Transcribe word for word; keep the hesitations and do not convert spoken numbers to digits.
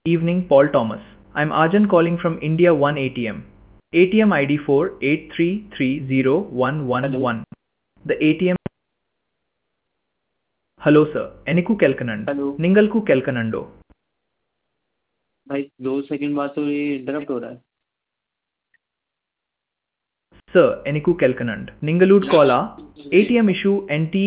Evening, Paul Thomas. I'm Arjun calling from India one A T M. A T M I D four eight three three zero one one hello one. The A T M. Hello sir, Eniku Kelkanand. Hello Ningalku Kelkanando. भाई दो second बाद तो ये interrupt हो रहा है। Sir, Eniku Kelkanand. Ningalud Kola. A T M issue N T